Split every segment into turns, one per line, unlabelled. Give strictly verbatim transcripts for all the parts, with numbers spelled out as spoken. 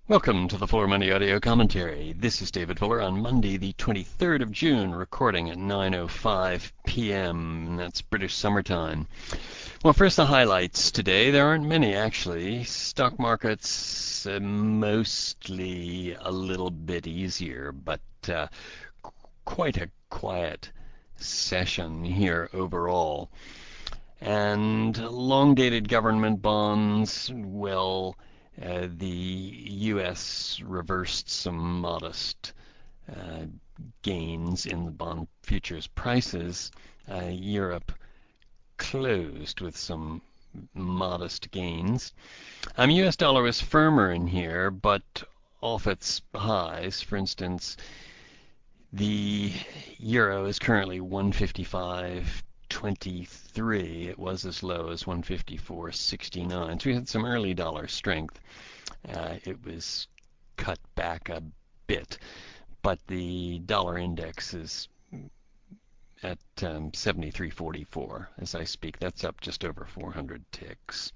Welcome to the Fuller Money Audio Commentary. This is David Fuller on Monday, the twenty-third of June, recording at nine oh five p m That's British summertime. Well, first the highlights today. There aren't many, actually. Stock markets uh, mostly a little bit easier, but uh, qu- quite a quiet session here overall. And long-dated government bonds, well, uh, the U S reversed some modest uh, gains in the bond futures prices. Uh, Europe closed with some modest gains. Um, U S dollar was firmer in here, but off its highs. For instance, the euro is currently one fifty-five twenty-three. It was as low as one fifty-four sixty-nine. So we had some early dollar strength. Uh, it was cut back a bit, but the dollar index is at um, seventy-three forty-four as I speak. That's up just over four hundred ticks.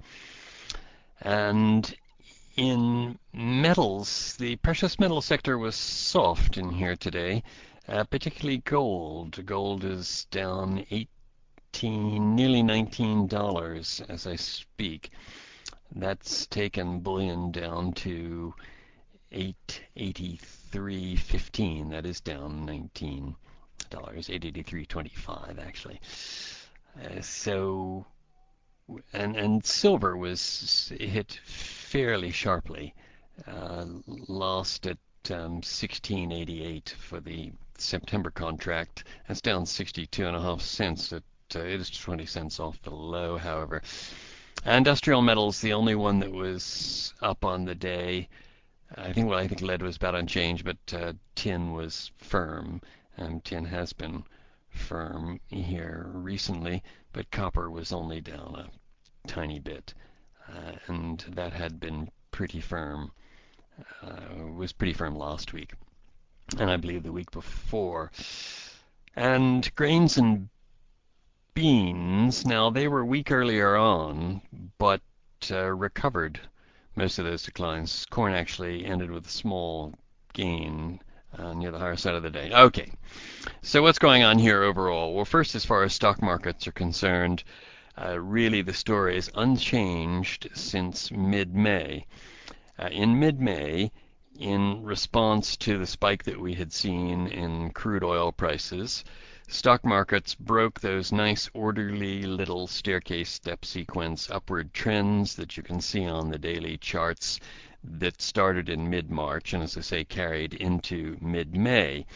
And in metals, the precious metal sector was soft in here today, uh, particularly gold. Gold is down eighteen, nearly nineteen dollars as I speak. That's taken bullion down to eight eighty-three fifteen. That is down nineteen dollars, eight eighty-three twenty-five actually. Uh, so and and silver was hit fairly sharply. Uh, lost at um, sixteen eighty-eight for the September contract. That's down sixty-two and a half cents. It, uh, it is twenty cents off the low, however. Industrial metals, the only one that was up on the day. I think well, I think lead was about unchanged, but uh, tin was firm. Um, tin has been firm here recently, but copper was only down a tiny bit, uh, and that had been pretty firm. Uh, was pretty firm last week, and I believe the week before. And grains and beans, now they were weak earlier on, but uh, recovered most of those declines. Corn actually ended with a small gain uh, near the higher side of the day. Okay, so what's going on here overall? Well, first, as far as stock markets are concerned, uh, really the story is unchanged since mid-May. Uh, in mid-May, in response to the spike that we had seen in crude oil prices, stock markets broke those nice orderly little staircase step sequence upward trends that you can see on the daily charts that started in mid-March and, as I say, carried into mid-May.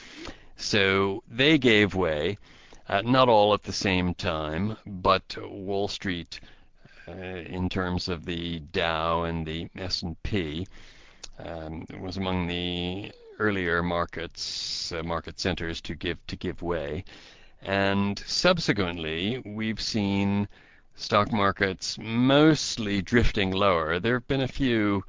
So they gave way, uh, not all at the same time, but Wall Street, uh, in terms of the Dow and the S and P, um, was among the earlier markets, uh, market centers to give to give way. And subsequently, we've seen stock markets mostly drifting lower. There have been a few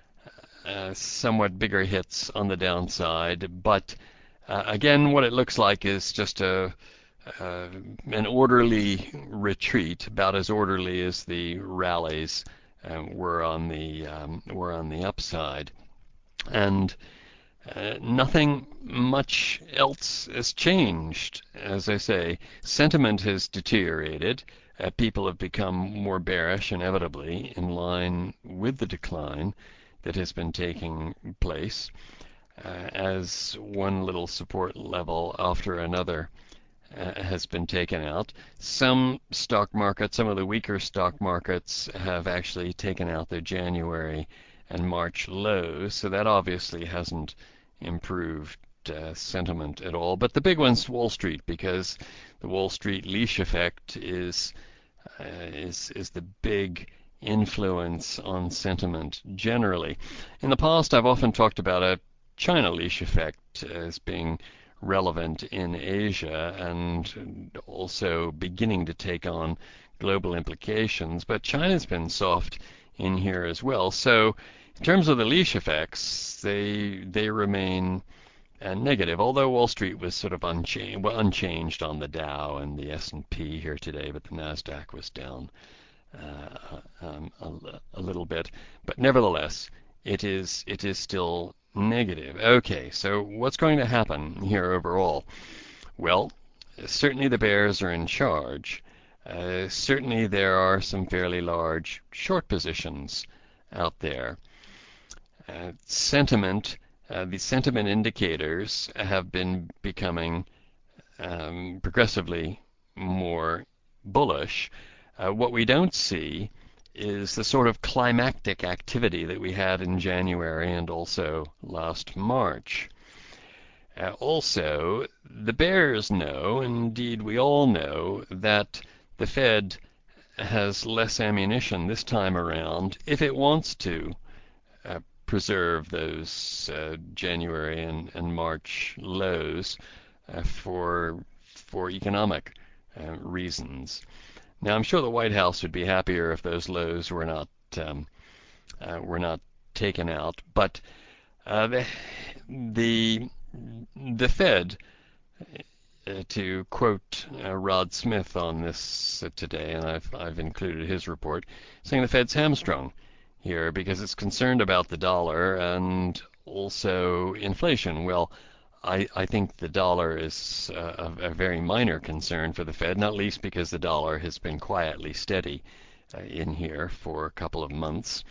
uh, somewhat bigger hits on the downside, but uh, again, what it looks like is just a uh, an orderly retreat, about as orderly as the rallies uh, were on the um, were on the upside, and uh, nothing much else has changed. As I say, sentiment has deteriorated. Uh, people have become more bearish, inevitably, in line with the decline that has been taking place, uh, as one little support level after another uh, has been taken out. Some stock markets, some of the weaker stock markets, have actually taken out their January and March lows, so that obviously hasn't improved uh, sentiment at all. But the big one's Wall Street, because the Wall Street leash effect is uh, is is the big influence on sentiment generally. In the past, I've often talked about a China leash effect as being relevant in Asia and also beginning to take on global implications. But China's been soft in here as well. So in terms of the leash effects, they they remain uh, negative. Although Wall Street was sort of uncha- well, unchanged on the Dow and the S and P here today, but the Nasdaq was down uh, um, a, a little bit. But nevertheless, it is it is still negative. Okay, so what's going to happen here overall? Well, certainly the bears are in charge. Uh, certainly there are some fairly large short positions out there. Uh, sentiment, uh, the sentiment indicators have been becoming um, progressively more bullish. Uh, what we don't see is the sort of climactic activity that we had in January and also last March. Uh, also, the bears know, indeed we all know, that the Fed has less ammunition this time around if it wants to uh, preserve those uh, January and, and March lows uh, for for economic uh, reasons. Now, I'm sure the White House would be happier if those lows were not um, uh, were not taken out, but uh, the, the the Fed, uh, to quote uh, Rod Smith on this uh, today, and I've I've included his report, saying the Fed's hamstrung here because it's concerned about the dollar and also inflation. Well, I, I think the dollar is uh, a, a very minor concern for the Fed, not least because the dollar has been quietly steady uh, in here for a couple of months.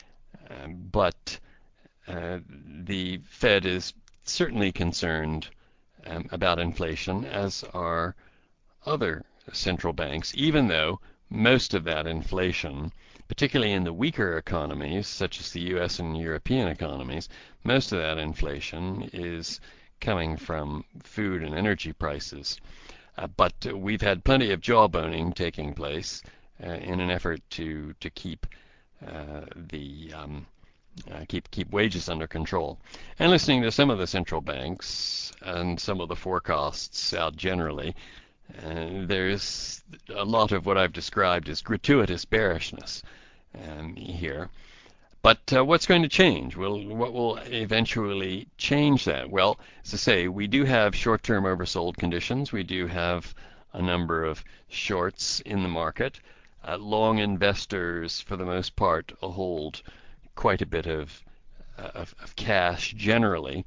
Um, but uh, the Fed is certainly concerned um, about inflation, as are other central banks, even though most of that inflation, particularly in the weaker economies, such as the U S and European economies, most of that inflation is coming from food and energy prices. Uh, but we've had plenty of jawboning taking place uh, in an effort to to keep uh, the um, uh, keep keep wages under control. And listening to some of the central banks and some of the forecasts out generally, uh, there's a lot of what I've described as gratuitous bearishness um, here. But uh, what's going to change? Well, what will eventually change that? Well, as I say, we do have short-term oversold conditions. We do have a number of shorts in the market. Uh, long investors, for the most part, hold quite a bit of, uh, of, of cash generally.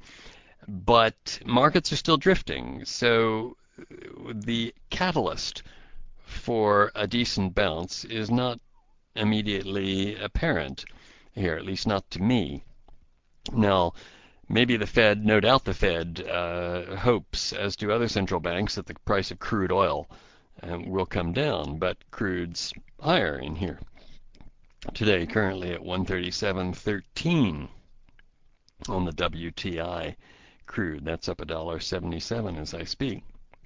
But markets are still drifting. So the catalyst for a decent bounce is not immediately apparent here, at least not to me. Now, maybe the Fed, no doubt the Fed, uh, hopes, as do other central banks, that the price of crude oil um, will come down, but crude's higher in here. Today, currently at one thirty-seven thirteen on the W T I crude. That's up one dollar seventy-seven as I speak.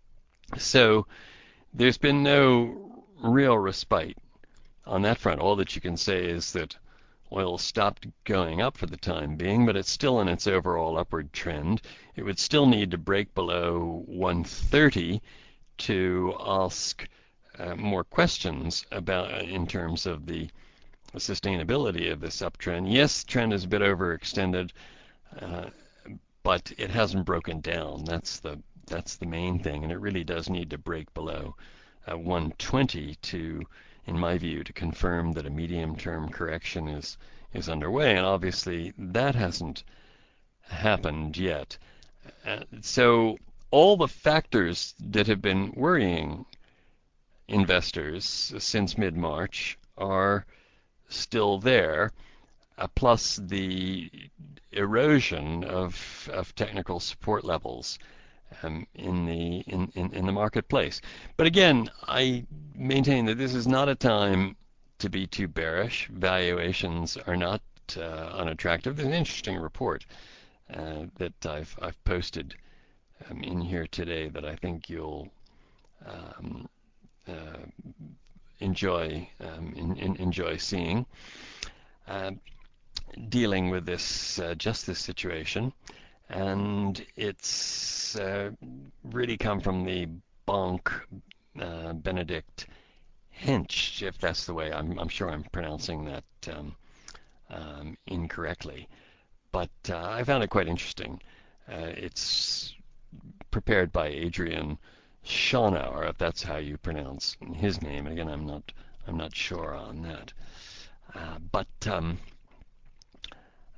So there's been no real respite on that front. All that you can say is that oil stopped going up for the time being, but it's still in its overall upward trend. It would still need to break below one thirty to ask uh, more questions about uh, in terms of the sustainability of this uptrend. Yes, the trend is a bit overextended, uh, but it hasn't broken down. That's the that's the main thing, and it really does need to break below uh, one twenty to, in my view, to confirm that a medium-term correction is is underway, and obviously that hasn't happened yet. Uh, so all the factors that have been worrying investors since mid-March are still there, uh, plus the erosion of of technical support levels um, in the in, in, in the marketplace. But again, I maintain that this is not a time to be too bearish. Valuations are not uh, unattractive. There's an interesting report uh, that I've I've posted um, in here today that I think you'll um, uh, enjoy um, in, in, enjoy seeing, uh, dealing with this uh, just this situation. And it's uh, really come from the Banque uh, Benedict Hench, if that's the way. I'm, I'm sure I'm pronouncing that um, um, incorrectly, but uh, I found it quite interesting. Uh, it's prepared by Adrian Schonauer, if that's how you pronounce his name. Again, I'm not I'm not sure on that, uh, but um,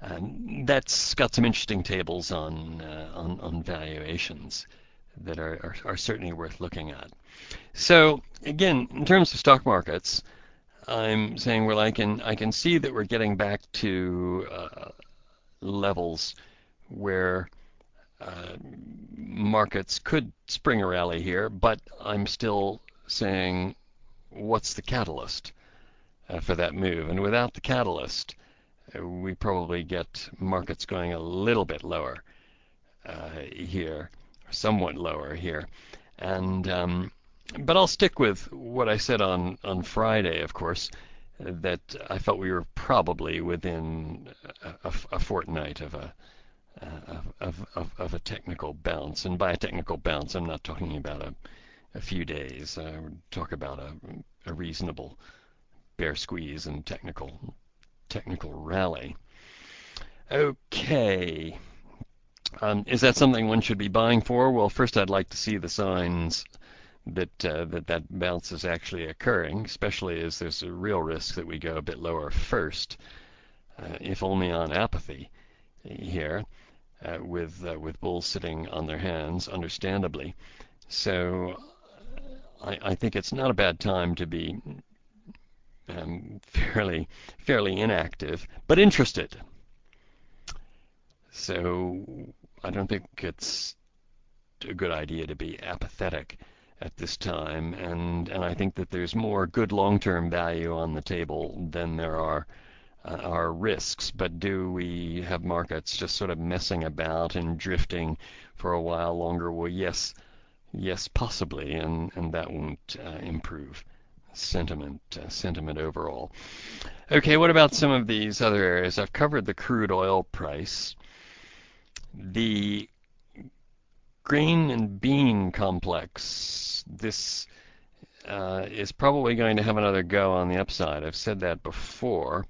Um, that's got some interesting tables on uh, on, on valuations that are, are, are certainly worth looking at. So again, in terms of stock markets, I'm saying, well, I can I can see that we're getting back to uh, levels where uh, markets could spring a rally here, but I'm still saying, what's the catalyst uh, for that move? And without the catalyst, uh, we probably get markets going a little bit lower uh, here, somewhat lower here, and um, but I'll stick with what I said on on Friday, of course, that I felt we were probably within a, a, a fortnight of a of, of, of, of a technical bounce. And by a technical bounce, I'm not talking about a, a few days. I would talk about a, a reasonable bear squeeze and technical technical rally. Okay. Um, is that something one should be buying for? Well, first I'd like to see the signs that uh, that that bounce is actually occurring, especially as there's a real risk that we go a bit lower first, uh, if only on apathy here, uh, with uh, with bulls sitting on their hands, understandably. So I, I think it's not a bad time to be um, fairly fairly inactive, but interested. So I don't think it's a good idea to be apathetic at this time, and and I think that there's more good long-term value on the table than there are uh, are risks. But do we have markets just sort of messing about and drifting for a while longer? Well, yes, yes, possibly, and and that won't uh, improve sentiment uh, sentiment overall. Okay, what about some of these other areas? I've covered the crude oil price. The grain and bean complex. This uh, is probably going to have another go on the upside. I've said that before.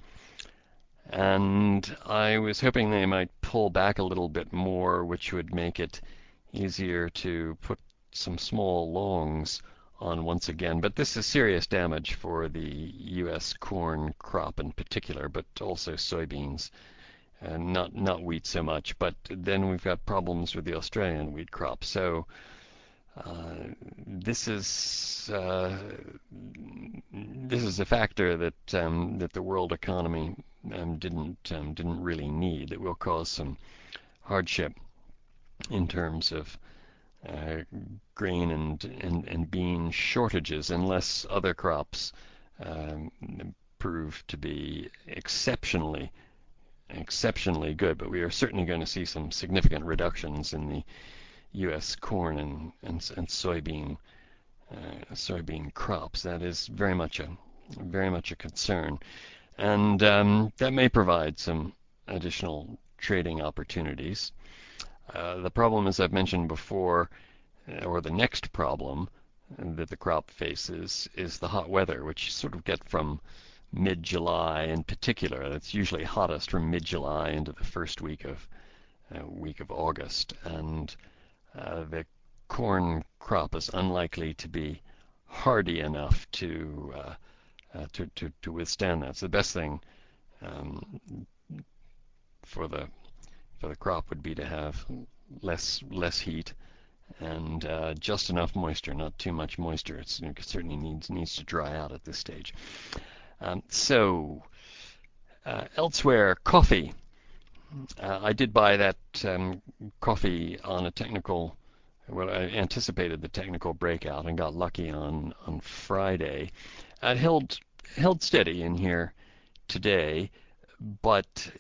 And I was hoping they might pull back a little bit more, which would make it easier to put some small longs on once again. But this is serious damage for the U S corn crop in particular, but also soybeans. Uh, not not wheat so much, but then we've got problems with the Australian wheat crop. So uh, this is uh, this is a factor that um, that the world economy um, didn't um, didn't really need. That will cause some hardship in terms of uh, grain and, and and bean shortages, unless other crops um, prove to be exceptionally exceptionally good, but we are certainly going to see some significant reductions in the U S corn and, and, and soybean uh, soybean crops. That is very much a very much a concern, and um, that may provide some additional trading opportunities. Uh, the problem, as I've mentioned before, uh, or the next problem that the crop faces, is the hot weather, which you sort of get from mid-July in particular. That's usually hottest from mid-July into the first week of uh, week of August, and uh, the corn crop is unlikely to be hardy enough to uh, uh, to, to to withstand that. So the best thing um, for the for the crop would be to have less less heat and uh, just enough moisture, not too much moisture. It's, it certainly needs needs to dry out at this stage. Um, so uh, elsewhere, coffee. Uh, I did buy that um, coffee on a technical. Well, I anticipated the technical breakout and got lucky on on Friday. It held held steady in here today, but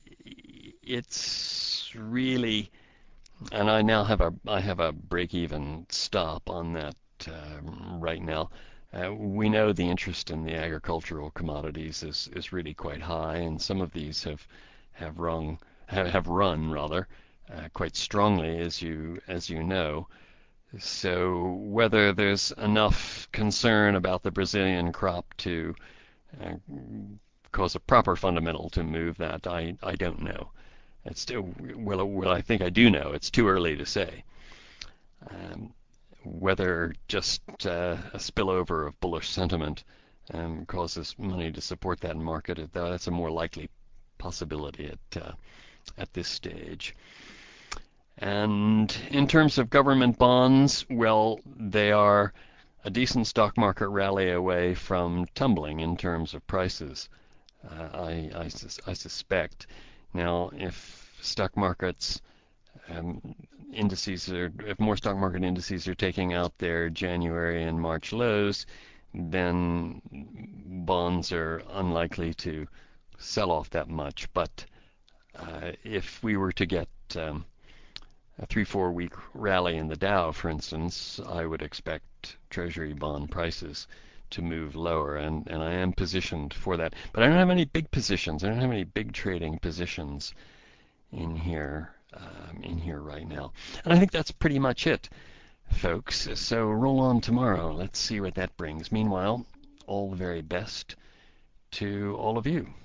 it's really, and I now have a I have a break-even stop on that um, right now. Uh, we know the interest in the agricultural commodities is, is really quite high, and some of these have have rung have, have run rather uh, quite strongly, as you as you know. So whether there's enough concern about the Brazilian crop to uh, cause a proper fundamental to move that, I I don't know. It's still, well, well, I think I do know. It's too early to say. Um, whether just uh, a spillover of bullish sentiment um, causes money to support that market, that's a more likely possibility at uh, at this stage. And in terms of government bonds, well, they are a decent stock market rally away from tumbling in terms of prices, uh, I, I, sus- I suspect. Now, if stock markets um, indices are, if more stock market indices are taking out their January and March lows, then bonds are unlikely to sell off that much. But uh, if we were to get um, a three, four week rally in the Dow, for instance, I would expect Treasury bond prices to move lower, and, and I am positioned for that. But I don't have any big positions. I don't have any big trading positions in here um, in here right now. And I think that's pretty much it, folks. So roll on tomorrow. Let's see what that brings. Meanwhile, all the very best to all of you.